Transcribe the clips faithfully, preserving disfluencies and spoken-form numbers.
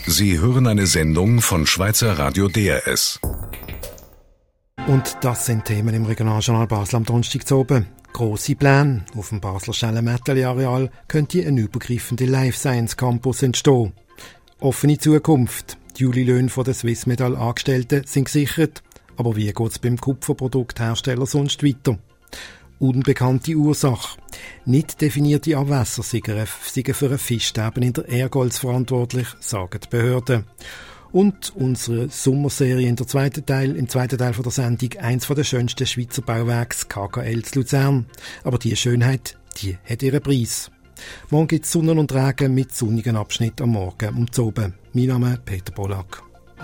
Sie hören eine Sendung von Schweizer Radio D R S. Und das sind Themen im Regionaljournal Basel am Donnerstag zu oben. Grosse Pläne. Auf dem Basler Schellenmätteli-Areal könnte ein übergreifender Life Science Campus entstehen. Offene Zukunft. Die Julilöhne der Swissmedal-Angestellten sind gesichert. Aber wie geht es beim Kupferprodukthersteller sonst weiter? Unbekannte Ursache. Nicht definierte Abwässer sind für ein Fischsterben in der Ergolz verantwortlich, sagen die Behörden. Und unsere Sommerserie in der zweiten Teil, im zweiten Teil von der Sendung, eins der schönsten Schweizer Bauwerks, K K L zu Luzern. Aber diese Schönheit, die hat ihren Preis. Morgen gibt es Sonne und Regen mit sonnigen Abschnitt am Morgen und zu oben. Mein Name ist Peter Pollack.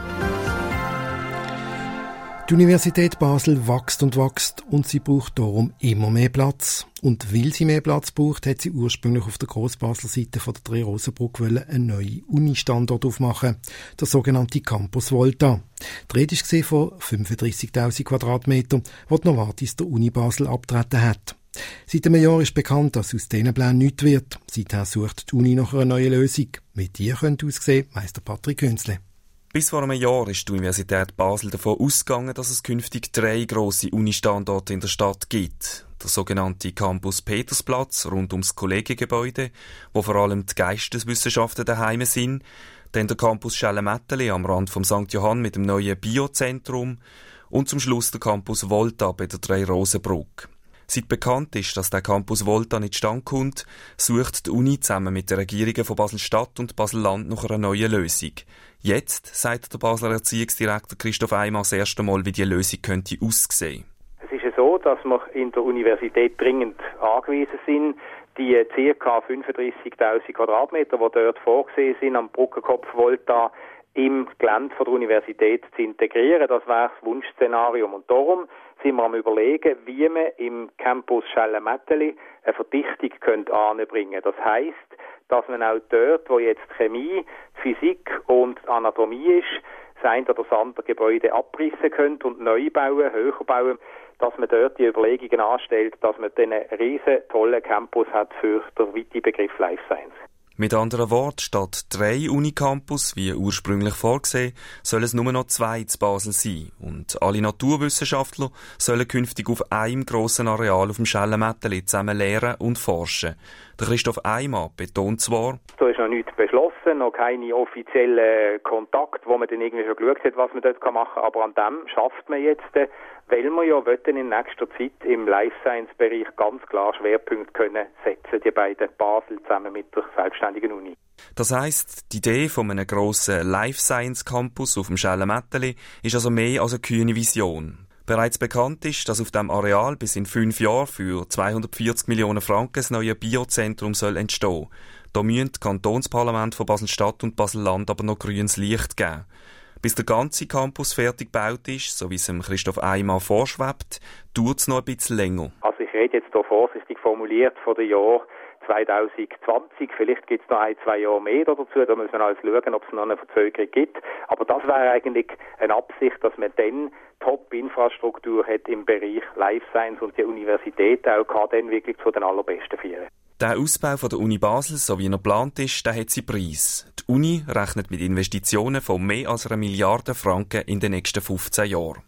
Die Universität Basel wächst und wächst und sie braucht darum immer mehr Platz. Und weil sie mehr Platz braucht, hat sie ursprünglich auf der Grossbasler Seite von der Drei-Rosenbrücke einen neuen Uni-Standort aufmachen, der sogenannte Campus Volta. Die Rede war von fünfunddreissigtausend Quadratmetern, wo die Novartis der Uni Basel abgetreten hat. Seit einem Jahr ist bekannt, dass aus diesen Plänen nichts wird. Seither sucht die Uni nach einer neuen Lösung. Wie die könnte aussehen, weiss der Patrick Künzle. Bis vor einem Jahr ist die Universität Basel davon ausgegangen, dass es künftig drei grosse Uni-Standorte in der Stadt gibt. Der sogenannte Campus Petersplatz rund ums Kollegiengebäude, wo vor allem die Geisteswissenschaften daheim sind, dann der Campus Schellenmätteli am Rand vom Sankt Johann mit dem neuen Biozentrum und zum Schluss der Campus Volta bei der Drei-Rosenbrücke. Seit bekannt ist, dass der Campus Volta nicht stand kommt, sucht die Uni zusammen mit den Regierungen von Basel-Stadt und Basel-Land nach einer neuen Lösung. Jetzt sagt der Basler Erziehungsdirektor Christoph Eimer das erste Mal, wie die Lösung könnte aussehen. Es ist ja so, dass wir in der Universität dringend angewiesen sind, die ca. fünfunddreissigtausend Quadratmeter, die dort vorgesehen sind, am Brückenkopf Volta, im Gelände von der Universität zu integrieren. Das wäre das Wunschszenario. Und darum sind wir am Überlegen, wie man im Campus Schellenmätteli eine Verdichtung könnte anbringen. Das heisst, dass man auch dort, wo jetzt Chemie, Physik und Anatomie ist, das eine oder das andere Gebäude abrissen könnte und neu bauen, höher bauen, dass man dort die Überlegungen anstellt, dass man diesen riesen tollen Campus hat für den weiten Begriff Life Science. Mit anderen Worten, statt drei Unicampus, wie ursprünglich vorgesehen, sollen es nur noch zwei zu Basel sein. Und alle Naturwissenschaftler sollen künftig auf einem grossen Areal auf dem Schellenmätteli zusammen lehren und forschen. Der Christoph Eimer betont zwar, da ist noch nichts beschlossen, noch keine offiziellen Kontakte, wo man dann irgendwie schon geschaut hat, was man dort machen kann, aber an dem schafft man jetzt, weil wir ja wollen in nächster Zeit im Life-Science-Bereich ganz klar Schwerpunkte können setzen, die beiden Basel zusammen mit der selbstständigen Uni. Das heisst, die Idee von einem grossen Life-Science-Campus auf dem Schellenmätteli ist also mehr als eine kühne Vision. Bereits bekannt ist, dass auf diesem Areal bis in fünf Jahren für zweihundertvierzig Millionen Franken das neue Biozentrum soll entstehen. Da müssen die Kantonsparlamente von Basel-Stadt und Basel-Land aber noch grünes Licht geben. Bis der ganze Campus fertig gebaut ist, so wie es dem Christoph Eimer vorschwebt, dauert es noch ein bisschen länger. Also ich rede jetzt hier vorsichtig formuliert von dem Jahr zwanzig zwanzig, vielleicht gibt es noch ein, zwei Jahre mehr dazu, da müssen wir alles schauen, ob es noch eine Verzögerung gibt. Aber das wäre eigentlich eine Absicht, dass man dann Top-Infrastruktur hat im Bereich Life Science und die Universität auch kann dann wirklich zu den allerbesten führen. Der Ausbau von der Uni Basel, so wie er geplant ist, der hat seinen Preis. Die Uni rechnet mit Investitionen von mehr als einer Milliarde Franken in den nächsten fünfzehn Jahren.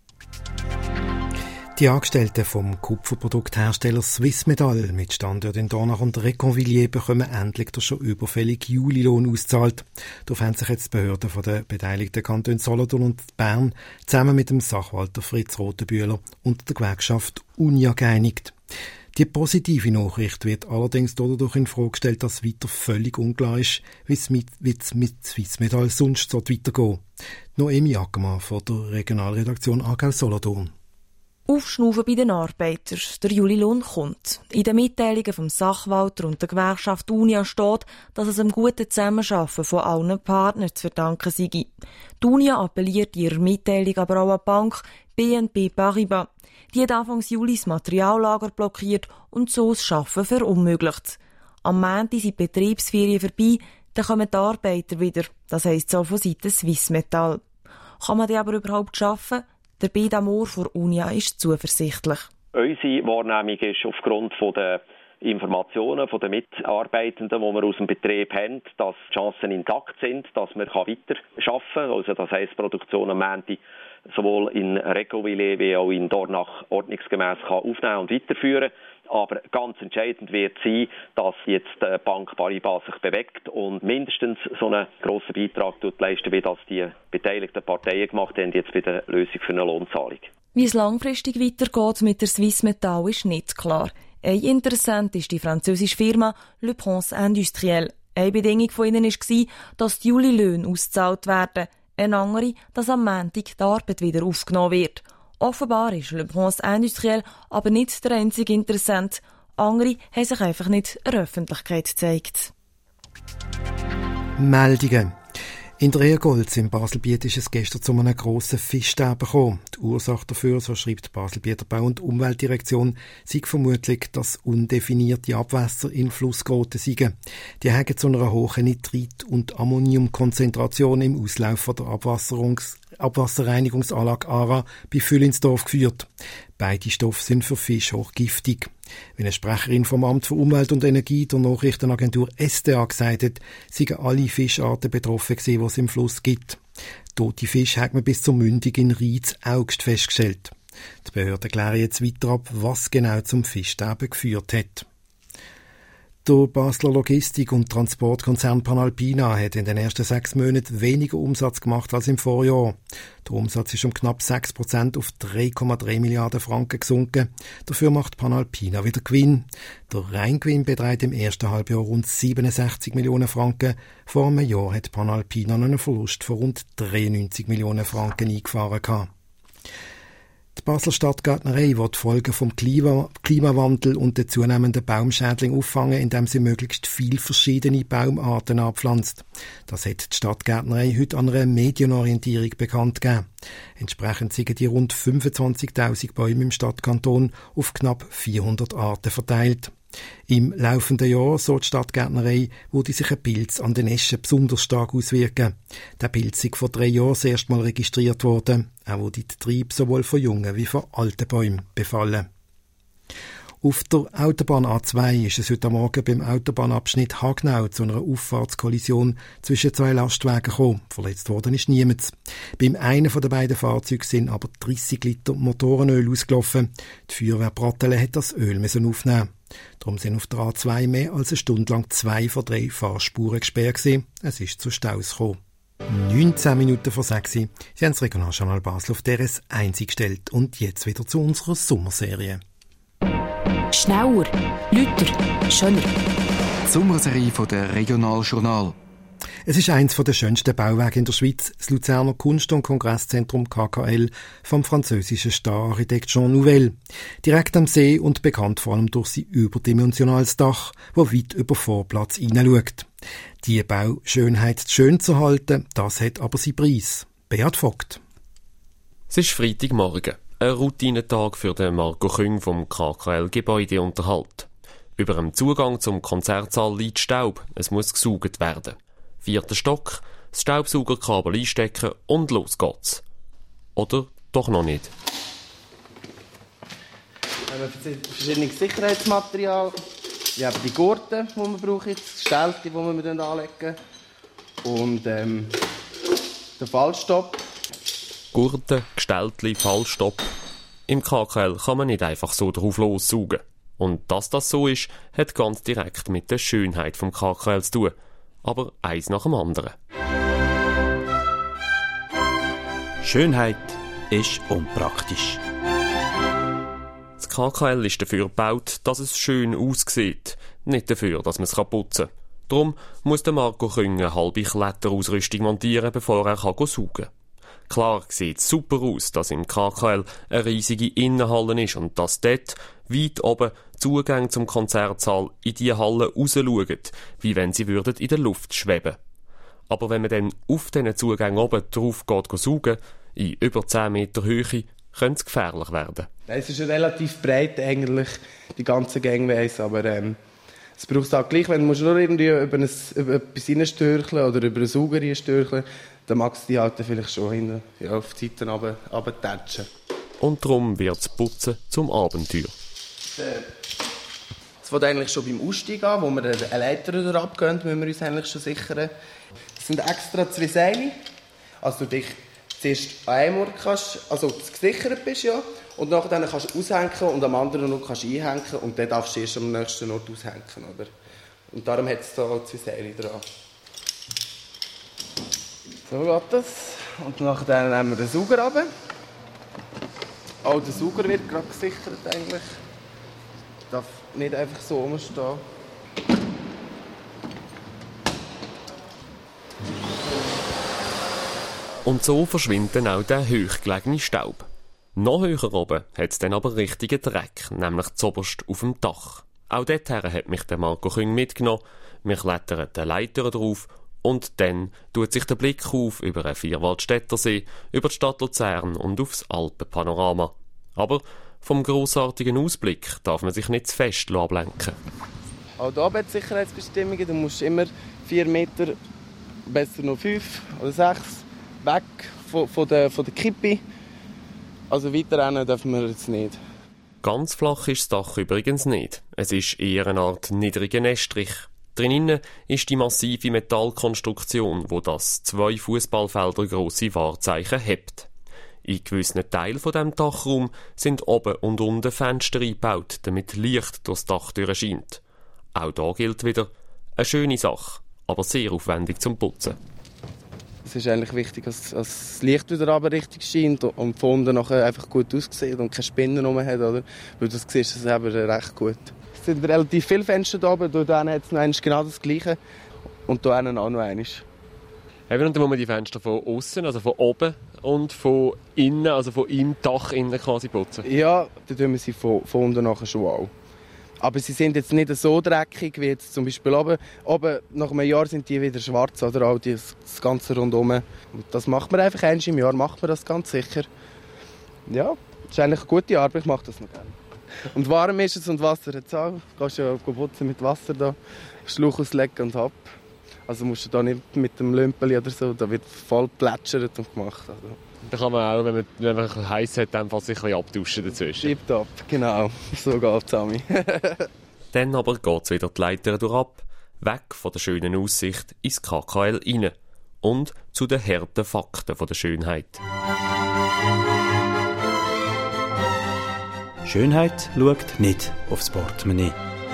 Die Angestellten vom Kupferprodukthersteller Swissmedal mit Standort in Dornach und Reconvilier bekommen endlich den schon überfälligen Julilohn ausgezahlt. Darauf haben sich jetzt die Behörden von den beteiligten Kantonen Solothurn und Bern zusammen mit dem Sachwalter Fritz Rotenbühler und der Gewerkschaft Unia geeinigt. Die positive Nachricht wird allerdings dadurch in Frage gestellt, dass weiter völlig unklar ist, wie es mit, mit Swissmedal sonst weitergehen. Noemi Ackermann von der Regionalredaktion Aargau Solothurn. Aufschnaufen bei den Arbeitern. Der Julilohn kommt. In den Mitteilungen vom Sachwalter und der Gewerkschaft Unia steht, dass es einem guten Zusammenarbeiten von allen Partnern zu verdanken sei. Die Unia appelliert in ihrer Mitteilung aber auch an die Bank B N P Paribas. Die hat Anfang Juli das Materiallager blockiert und so das Arbeiten verunmöglicht. Am Montag sind die Betriebsferien vorbei, dann kommen die Arbeiter wieder. Das heisst so von Seiten Swissmedal. Kann man die aber überhaupt arbeiten? Der Beat Amor von Unia ist zuversichtlich. Unsere Wahrnehmung ist aufgrund der Informationen von den Mitarbeitenden, die wir aus dem Betrieb haben, dass die Chancen intakt sind, dass wir weiter arbeiten können. Also das heisst, die Produktion am Montag sowohl in Reggowille wie auch in Dornach ordnungsgemäß aufnehmen und weiterführen. Aber ganz entscheidend wird sein, dass jetzt die Bank Paribas sich bewegt und mindestens so einen grossen Beitrag leisten, wie das die beteiligten Parteien gemacht haben, jetzt bei der Lösung für eine Lohnzahlung. Wie es langfristig weitergeht mit der Swiss Metall ist nicht klar. Ein Interessent ist die französische Firma Le Prince Industriel. Eine Bedingung von ihnen war, dass die Juli-Löhne ausgezahlt werden. Eine andere, dass am Montag die Arbeit wieder aufgenommen wird. Offenbar ist Le Prince Industriel aber nicht der einzige Interessent. Andere haben sich einfach nicht der Öffentlichkeit gezeigt. Meldungen. In der Ehrgolz im Baselbiet ist es gestern zu einem grossen Fischsterben gekommen. Die Ursache dafür, so schreibt die Baselbieter Bau- und Umweltdirektion, sei vermutlich, dass undefinierte Abwässer in Fluss geraten seien. Die haben zu einer hohen Nitrit- und Ammoniumkonzentration im Auslauf der Abwasserungs- Abwasserreinigungsanlage ARA bei Füllinsdorf geführt. Beide Stoffe sind für Fisch hochgiftig. Wie eine Sprecherin vom Amt für Umwelt und Energie der Nachrichtenagentur S D A gesagt hat, seien alle Fischarten betroffen gewesen, die es im Fluss gibt. Tote Fische hat man bis zur Mündung in Rietz-Augst festgestellt. Die Behörden klären jetzt weiter ab, was genau zum Fischsterben geführt hat. Der Basler Logistik- und Transportkonzern Panalpina hat in den ersten sechs Monaten weniger Umsatz gemacht als im Vorjahr. Der Umsatz ist um knapp sechs Prozent auf drei Komma drei Milliarden Franken gesunken. Dafür macht Panalpina wieder Gewinn. Der Reingewinn beträgt im ersten Halbjahr rund siebenundsechzig Millionen Franken. Vor einem Jahr hat Panalpina einen Verlust von rund dreiundneunzig Millionen Franken eingefahren gehabt. Die Basler Stadtgärtnerei will die Folgen vom Klima- Klimawandel und der zunehmenden Baumschädling auffangen, indem sie möglichst viele verschiedene Baumarten anpflanzt. Das hat die Stadtgärtnerei heute an einer Medienorientierung bekannt gegeben. Entsprechend sind die rund fünfundzwanzigtausend Bäume im Stadtkanton auf knapp vierhundert Arten verteilt. Im laufenden Jahr, so die Stadtgärtnerei, würde sich ein Pilz an den Eschen besonders stark auswirken. Der Pilz ist vor drei Jahren das erste Mal registriert worden. Er würde die Triebe sowohl von jungen wie von alten Bäumen befallen. Auf der Autobahn A zwei ist es heute Morgen beim Autobahnabschnitt Hagnau zu einer Auffahrtskollision zwischen zwei Lastwagen gekommen. Verletzt worden ist niemand. Beim einen von den beiden Fahrzeugen sind aber dreissig Liter Motorenöl ausgelaufen. Die Feuerwehr Brattelen hat das Öl müssen aufnehmen. Darum sind auf der A zwei mehr als eine Stunde lang zwei von drei Fahrspuren gesperrt gewesen. Es ist zu Staus gekommen. neunzehn Minuten vor sechs. Sie haben das Regionaljournal Basel auf D R S eins eingestellt. Und jetzt wieder zu unserer Sommerserie. Schneller, lauter, schöner. Die Sommerserie von der Regionaljournal. Es ist eines der schönsten Bauwerke in der Schweiz, das Luzerner Kunst- und Kongresszentrum K K L vom französischen Star-Architekt Jean Nouvel. Direkt am See und bekannt vor allem durch sein überdimensionales Dach, das weit über Vorplatz hineinschaut. Die Bauschönheit schön zu halten, das hat aber seinen Preis. Beat Vogt. Es ist Freitagmorgen, ein Routinetag für den Marco Küng vom K K L-Gebäudeunterhalt. Über dem Zugang zum Konzertsaal liegt Staub, es muss gesaugt werden. Vierter Stock, das Staubsaugerkabel einstecken und los geht's. Oder doch noch nicht. Wir haben verschiedenes Sicherheitsmaterial. Wir haben die Gurte, die wir brauchen, das Stälte, die wir anlegen. Und ähm, den Fallstopp. Gurte, Gsteltli, Fallstopp. Im K K L kann man nicht einfach so drauf lossaugen. Und dass das so ist, hat ganz direkt mit der Schönheit vom K K L zu tun. Aber eins nach dem anderen. Schönheit ist unpraktisch. Das K K L ist dafür gebaut, dass es schön aussieht, nicht dafür, dass man es putzen kann. Darum muss der Marco Küng eine halbe Kletterausrüstung montieren, bevor er saugen kann. Klar sieht es super aus, dass im K K L eine riesige Innenhalle ist und dass dort weit oben Zugänge zum Konzertsaal in die Halle rausschauen, wie wenn sie würden in der Luft schweben. Aber wenn man dann auf diesen Zugängen oben drauf geht, geht saugen, in über zehn Meter Höhe, könnte es gefährlich werden. Es ist relativ breit eigentlich, die ganze Gangways, aber ähm, es braucht es auch gleich, wenn du nur irgendwie über, ein, über etwas reinstürcheln oder über einen Sauger reinstürcheln, dann magst du die halt vielleicht schon hinten, ja, auf die Seiten runtertatschen. Und darum wird das Putzen zum Abenteuer. Es fängt eigentlich schon beim Ausstieg an, wo wir eine Leiter durch abgehen, müssen wir uns eigentlich schon sichern. Es sind extra zwei Seile, also du dich zuerst an einem Ort kannst, also gesichert bist, ja, und nachher kannst du aushängen und am anderen Ort kannst du einhängen und dann darfst du erst am nächsten Ort aushängen, oder? Und darum hat es da zwei Seile dran. So geht das. Und nachher nehmen wir den Sauger runter. Auch der Sauger wird gerade gesichert eigentlich. Darf nicht einfach so rumstehen. Und so verschwindet dann auch der hochgelegene Staub. Noch höher oben hat es dann aber richtigen Dreck, nämlich zoberst auf dem Dach. Auch dorthin hat mich der Marco Küng mitgenommen. Wir klettern die Leiter drauf und dann tut sich der Blick auf über den Vierwaldstättersee, über die Stadt Luzern und aufs Alpenpanorama. Aber vom grossartigen Ausblick darf man sich nicht zu fest ablenken. Auch hier hat es Sicherheitsbestimmungen. Du musst immer vier Meter, besser noch fünf oder sechs, weg von, von, der, von der Kippe. Also weiter rennen dürfen wir jetzt nicht. Ganz flach ist das Dach übrigens nicht. Es ist eher eine Art niedriger Estrich. Drinnen ist die massive Metallkonstruktion, wo das zwei Fußballfelder grosse Wahrzeichen hebt. In gewissen Teilen von dem Dachraum sind oben und unten Fenster eingebaut, damit Licht durchs Dach durchscheint. Auch da gilt wieder, eine schöne Sache, aber sehr aufwendig zum Putzen. Es ist eigentlich wichtig, dass, dass das Licht wieder aber richtig scheint und von unten nachher einfach gut aussieht und keine Spinnen rum hat, oder? Weil das siehst du eben recht gut. Es sind relativ viele Fenster da oben, da hat es noch genau das Gleiche und da auch noch eines. Eben, und dann muss man die Fenster von außen, also von oben und von innen, also von im Dach innen quasi putzen? Ja, dann tun wir sie von, von unten nachher schon auch. Aber sie sind jetzt nicht so dreckig wie jetzt zum Beispiel oben. Oben nach einem Jahr sind die wieder schwarz, oder auch das ganze rundum. Und das macht man einfach einmal im Jahr, macht man das ganz sicher. Ja, das ist eigentlich eine gute Arbeit, ich mache das noch gerne. Und warm ist es und Wasser hat es auch. Du kannst ja putzen mit Wasser da, Schlauch auslegen und ab. Also musst du da nicht mit dem Lümpeli oder so, da wird voll plätschert und gemacht. Also. Da kann man auch, wenn man, wenn man heiß hat, dann fast sich ein bisschen abtauschen dazwischen. Tipptopp, genau. So geht's, Sami. Dann aber geht's wieder die Leiter durchab, weg von der schönen Aussicht ins K K L rein und zu den harten Fakten der Schönheit. Schönheit schaut nicht aufs Portemonnaie.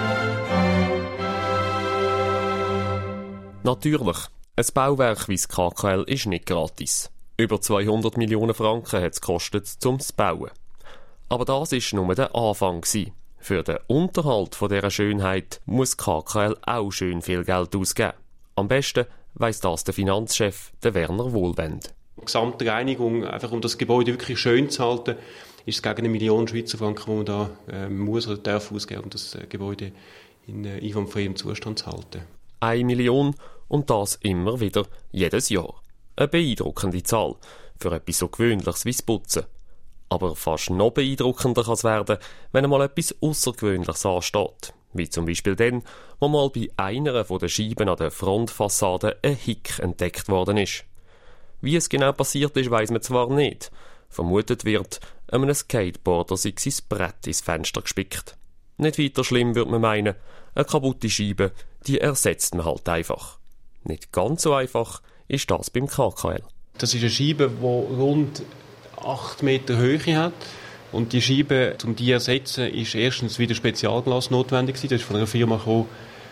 Natürlich, ein Bauwerk wie das K K L ist nicht gratis. Über zweihundert Millionen Franken hat es gekostet, um es zu bauen. Aber das war nur der Anfang. Für den Unterhalt von dieser Schönheit muss K K L auch schön viel Geld ausgeben. Am besten weiss das der Finanzchef, der Werner Wohlwend. Die gesamte Reinigung, einfach um das Gebäude wirklich schön zu halten, ist es gegen eine Million Schweizer Franken, die man da äh, muss oder darf ausgeben, um das äh, Gebäude in äh, einwandfreiem Zustand zu halten. Eine Million und das immer wieder, jedes Jahr. Eine beeindruckende Zahl für etwas so Gewöhnliches wie das Putzen. Aber fast noch beeindruckender kann es werden, wenn einmal etwas Außergewöhnliches ansteht. Wie zum Beispiel dann, wo mal bei einer der Scheiben an der Frontfassade ein Hick entdeckt worden ist. Wie es genau passiert ist, weiss man zwar nicht. Vermutet wird, einem Skateboarder sei sein Brett ins Fenster gespickt. Nicht weiter schlimm, würde man meinen. Eine kaputte Scheibe, die ersetzt man halt einfach. Nicht ganz so einfach ist das beim K K L. Das ist eine Scheibe, die rund acht Meter Höhe hat. Und die Scheibe, um die zu ersetzen, ist erstens wieder Spezialglas notwendig gewesen. Das ist von einer Firma gekommen,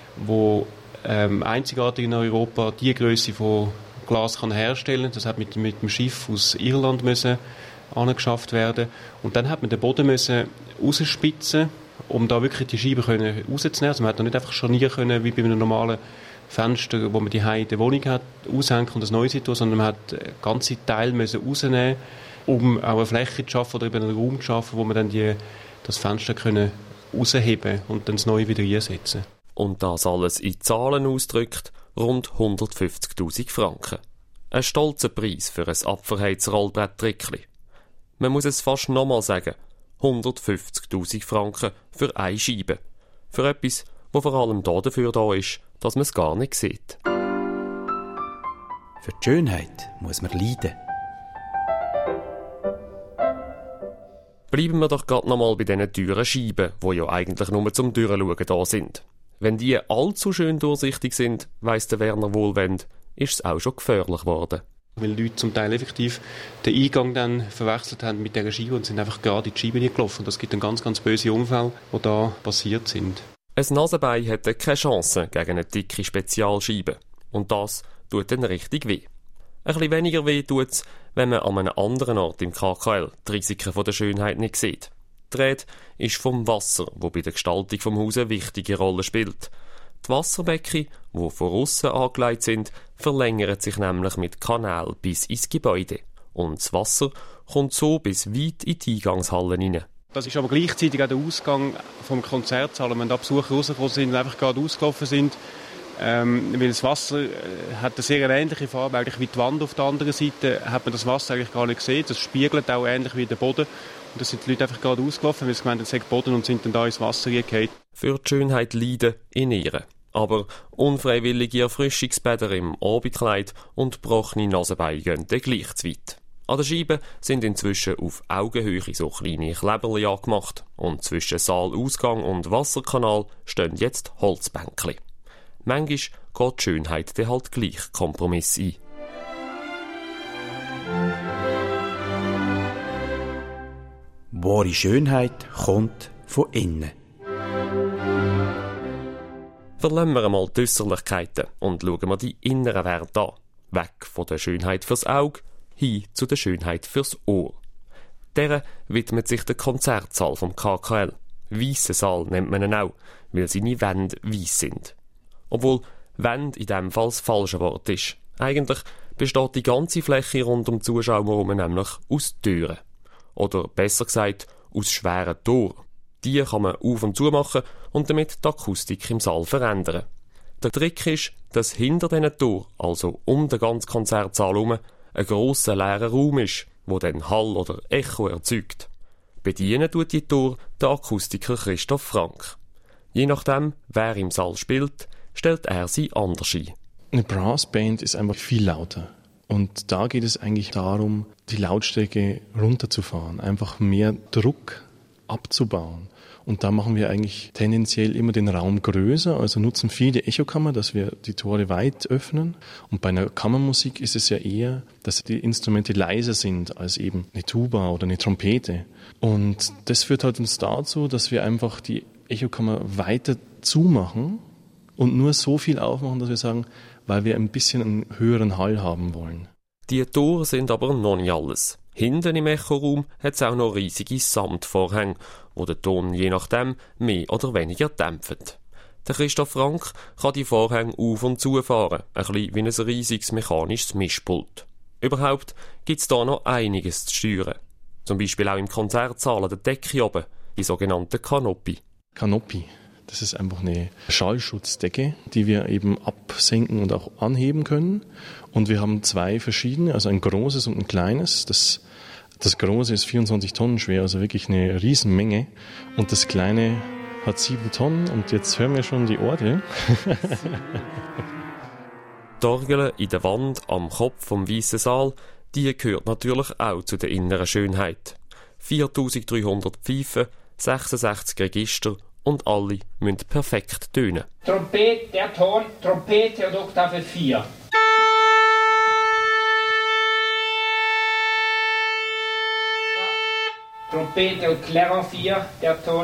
die ähm, einzigartig in Europa die Größe von Glas kann herstellen kann. Das hat mit, mit dem Schiff aus Irland müssen angeschafft werden. Und dann hat man den Boden müssen rausspitzen, um da wirklich die Scheibe können rauszunehmen. Also man hat da nicht einfach Scharnier können, wie bei einem normalen Fenster, wo man die in der Wohnung hat, aushängen und das Neues tun, sondern man hat ganze Teile müssen rausnehmen, um auch eine Fläche zu schaffen oder eben einen Raum zu schaffen, wo man dann die, das Fenster können rausheben und dann das Neue wieder einsetzen. Und das alles in Zahlen ausdrückt, rund hundertfünfzigtausend Franken. Ein stolzer Preis für ein Abverheizrollbrett-Trickli. Man muss es fast nochmal sagen, hundertfünfzigtausend Franken für eine Scheibe. Für etwas, wo vor allem da dafür da ist, dass man es gar nicht sieht. Für die Schönheit muss man leiden. Bleiben wir doch gerade nochmal bei diesen teuren Scheiben, die ja eigentlich nur zum Durchschauen da sind. Wenn die allzu schön durchsichtig sind, weiss der Werner Wohlwend, ist es auch schon gefährlich geworden. Weil Leute zum Teil effektiv den Eingang dann verwechselt haben mit dieser Scheibe und sind einfach gerade in die Scheibe gelaufen. Das gibt dann ganz, ganz böse Unfälle, die da passiert sind. Ein Nasenbein hätte keine Chance gegen eine dicke Spezialscheibe. Und das tut dann richtig weh. Ein bisschen weniger weh tut es, wenn man an einem anderen Ort im K K L die Risiken von der Schönheit nicht sieht. Die Rede ist vom Wasser, wo bei der Gestaltung des Hauses eine wichtige Rolle spielt. Die Wasserbecken, die von aussen angelegt sind, verlängern sich nämlich mit Kanälen bis ins Gebäude. Und das Wasser kommt so bis weit in die Eingangshallen hinein. Das ist aber gleichzeitig auch der Ausgang vom Konzertsaal. Wenn da Besucher rausgekommen sind und einfach gerade ausgelaufen sind, ähm, weil das Wasser äh, hat eine sehr ähnliche Farbe eigentlich wie die Wand auf der anderen Seite, hat man das Wasser eigentlich gar nicht gesehen. Das spiegelt auch ähnlich wie der Boden. Und da sind die Leute einfach gerade ausgelaufen, weil sie gemeint haben, es sei Boden und sind dann da ins Wasser gefallen. Für die Schönheit leiden in Ehren. Aber unfreiwillige Erfrischungsbäder im Abendkleid und gebrochene Nasenbeine gehen dann gleich zu weit. An den Scheiben sind inzwischen auf Augenhöhe so kleine Kleberli angemacht und zwischen Saalausgang und Wasserkanal stehen jetzt Holzbänkli. Manchmal geht die Schönheit dann halt gleich Kompromiss ein. Wahre Schönheit kommt von innen. Verlassen wir einmal die Äusserlichkeiten und schauen wir die inneren Werte an. Weg von der Schönheit fürs Auge, hin zu der Schönheit fürs Ohr. Deren widmet sich der Konzertsaal vom K K L. Weisser Saal nennt man ihn auch, weil seine Wände weiss sind. Obwohl Wände in diesem Fall das falsche Wort ist. Eigentlich besteht die ganze Fläche rund um die Zuschauer herum nämlich aus Türen. Oder besser gesagt, aus schweren Toren. Die kann man auf und zu machen und damit die Akustik im Saal verändern. Der Trick ist, dass hinter diesen Toren, also um den ganzen Konzertsaal herum, ein grosser leerer Raum ist, wo dann Hall oder Echo erzeugt. Bedienen tut die Tour der Akustiker Christoph Frank. Je nachdem, wer im Saal spielt, stellt er sie anders ein. Eine Brassband ist einfach viel lauter. Und da geht es eigentlich darum, die Lautstärke runterzufahren, einfach mehr Druck abzubauen. Und da machen wir eigentlich tendenziell immer den Raum größer, also nutzen viel die Echokammer, dass wir die Tore weit öffnen. Und bei einer Kammermusik ist es ja eher, dass die Instrumente leiser sind als eben eine Tuba oder eine Trompete. Und das führt halt uns dazu, dass wir einfach die Echokammer weiter zumachen und nur so viel aufmachen, dass wir sagen, weil wir ein bisschen einen höheren Hall haben wollen. Die Tore sind aber noch nicht alles. Hinten im Echoraum hat es auch noch riesige Samtvorhänge, wo der Ton je nachdem mehr oder weniger dämpfen. Der Christoph Frank kann die Vorhänge auf- und zufahren, ein bisschen wie ein riesiges mechanisches Mischpult. Überhaupt gibt es da noch einiges zu steuern. Zum Beispiel auch im Konzertsaal an der Decke oben, die sogenannte Kanopie. Kanopie. Das ist einfach eine Schallschutzdecke, die wir eben absenken und auch anheben können. Und wir haben zwei verschiedene, also ein großes und ein kleines. Das, das große ist vierundzwanzig Tonnen schwer, also wirklich eine Riesenmenge. Und das kleine hat sieben Tonnen. Und jetzt hören wir schon die Orgel. Die Orgel in der Wand am Kopf vom Weissen Saal, die gehört natürlich auch zu der inneren Schönheit. viertausenddreihundert Pfeifen, sechsundsechzig Register und alle müssen perfekt tönen. Trompete, der Ton, Trompete und Oktave vier. Trompete und Clairon vier, der Ton.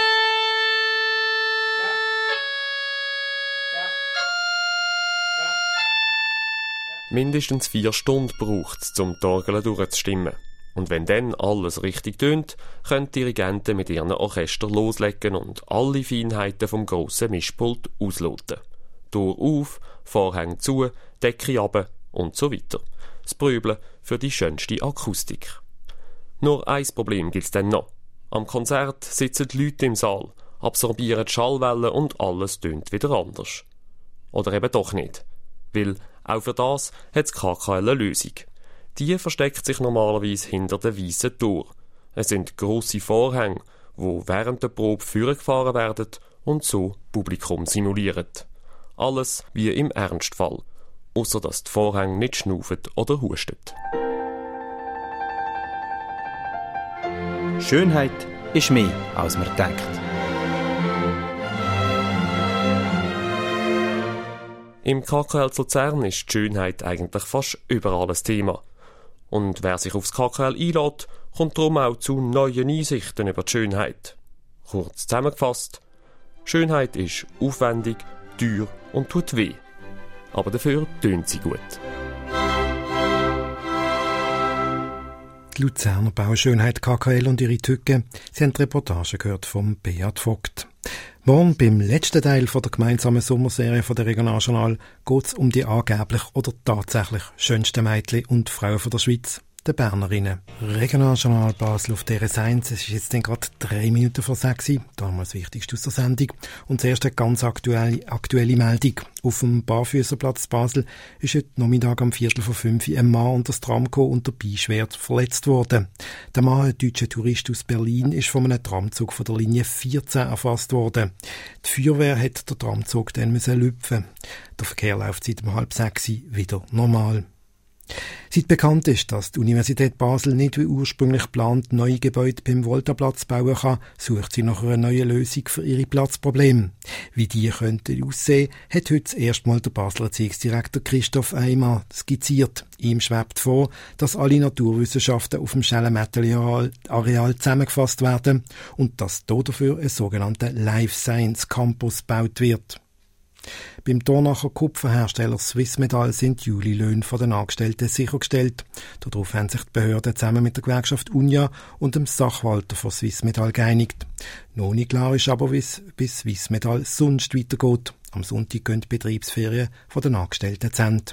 Mindestens vier Stunden braucht es, um die Orgel durchzustimmen. Und wenn dann alles richtig tönt, können die Dirigenten mit ihren Orchester loslegen und alle Feinheiten vom grossen Mischpult ausloten. Tür auf, Vorhänge zu, Decke runter und so weiter. Das Prübeln für die schönste Akustik. Nur ein Problem gibt's dann noch. Am Konzert sitzen die Leute im Saal, absorbieren die Schallwellen und alles tönt wieder anders. Oder eben doch nicht. Weil auch für das hat das K K L eine Lösung. Die versteckt sich normalerweise hinter der weißen Tür. Es sind grosse Vorhänge, die während der Probe vorgefahren werden und so Publikum simulieren. Alles wie im Ernstfall, ausser dass die Vorhänge nicht schnaufen oder husten. Schönheit ist mehr, als man denkt. Im K K L zu Luzern ist die Schönheit eigentlich fast überall ein Thema. Und wer sich aufs K K L einlädt, kommt darum auch zu neuen Einsichten über die Schönheit. Kurz zusammengefasst: Schönheit ist aufwendig, teuer und tut weh. Aber dafür tönt sie gut. Die Luzerner Bauschönheit K K L und ihre Tücke. Sie haben die Reportage gehört vom Beat Vogt. Morgen beim letzten Teil von der gemeinsamen Sommerserie von der Regionaljournal geht es um die angeblich oder tatsächlich schönsten Mädchen und Frauen von der Schweiz, die Bernerinnen. Regionaljournal Basel auf D R S eins. Es ist jetzt dann gerade drei Minuten vor sechs. Damals das Wichtigste aus der Sendung. Und zuerst eine ganz aktuelle, aktuelle Meldung. Auf dem Barfüsserplatz Basel ist heute Nachmittag am Viertel vor fünf ein Mann unter das Tram gekommen und dabei schwer verletzt worden. Der Mann, ein deutscher Tourist aus Berlin, ist von einem Tramzug von der Linie vierzehn erfasst worden. Die Feuerwehr hat den Tramzug dann müssen lüpfen. Der Verkehr läuft seit um halb sechs wieder normal. Seit bekannt ist, dass die Universität Basel nicht wie ursprünglich geplant neue Gebäude beim Voltaplatz bauen kann, sucht sie nach einer neuen Lösung für ihre Platzprobleme. Wie die könnte aussehen, hat heute das erste Mal der Basler Erziehungsdirektor Christoph Eimer skizziert. Ihm schwebt vor, dass alle Naturwissenschaften auf dem Schellenmetteli-Areal zusammengefasst werden und dass dafür ein sogenannter Life Science Campus gebaut wird. Beim Dornacher Kupferhersteller Swissmedal sind die Julilöhne den Angestellten sichergestellt. Darauf haben sich die Behörden zusammen mit der Gewerkschaft Unia und dem Sachwalter von Swissmedal geeinigt. Noch nicht klar ist aber, wie es bei Swissmedal sonst weitergeht. Am Sonntag gehen die Betriebsferien den Angestellten zu Ende.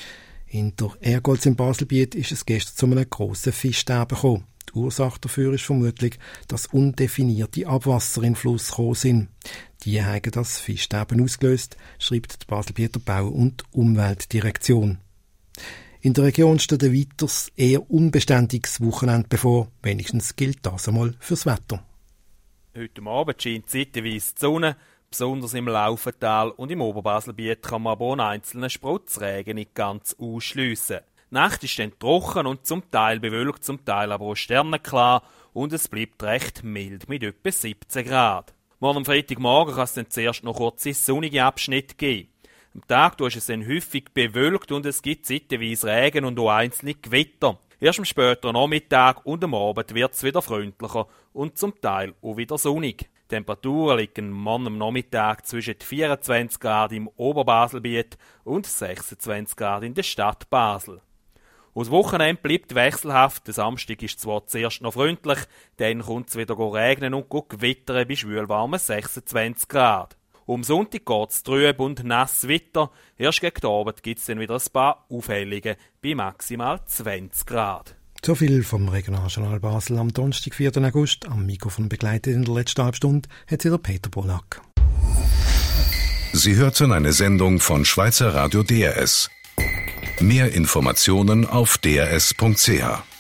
In der Ergolz im Baselbiet ist es gestern zu einem grossen Fischsterben gekommen. Die Ursache dafür ist vermutlich, dass undefinierte Abwasser in den Fluss gekommen sind. Die haben das Fischsterben ausgelöst, schreibt die Baselbieter Bau- und Umweltdirektion. In der Region steht ein weiteres, eher unbeständiges Wochenende bevor. Wenigstens gilt das einmal fürs Wetter. Heute Abend scheint zeitweise die Sonne. Besonders im Laufental und im Oberbaselbiet kann man aber einen einzelnen Sprotzregen nicht ganz ausschliessen. Die Nacht ist dann trocken und zum Teil bewölkt, zum Teil aber auch sternenklar und es bleibt recht mild mit etwa siebzehn Grad. Morgen am Freitagmorgen kann es dann zuerst noch kurze sonnige Abschnitte geben. Am Tag ist es dann häufig bewölkt und es gibt zeitweise Regen und auch einzelne Gewitter. Erst am späteren Nachmittag und am Abend wird es wieder freundlicher und zum Teil auch wieder sonnig. Die Temperaturen liegen morgen am Nachmittag zwischen vierundzwanzig Grad im Oberbaselbiet und sechsundzwanzig Grad in der Stadt Basel. Das Wochenende bleibt wechselhaft. Der Samstag ist zwar zuerst noch freundlich, dann kommt es wieder regnen und gewittern bei schwülwarmen sechsundzwanzig Grad. Um Sonntag geht es trüb und nass weiter. Erst gegen Abend gibt es dann wieder ein paar Aufhellungen bei maximal zwanzig Grad. So viel vom Regionaljournal Basel am Donnerstag, vierten August. Am Mikrofon begleitet in der letzten Halbstunde hat sie der Peter Bollack. Sie hörten eine Sendung von Schweizer Radio D R S. Mehr Informationen auf d r s punkt c h.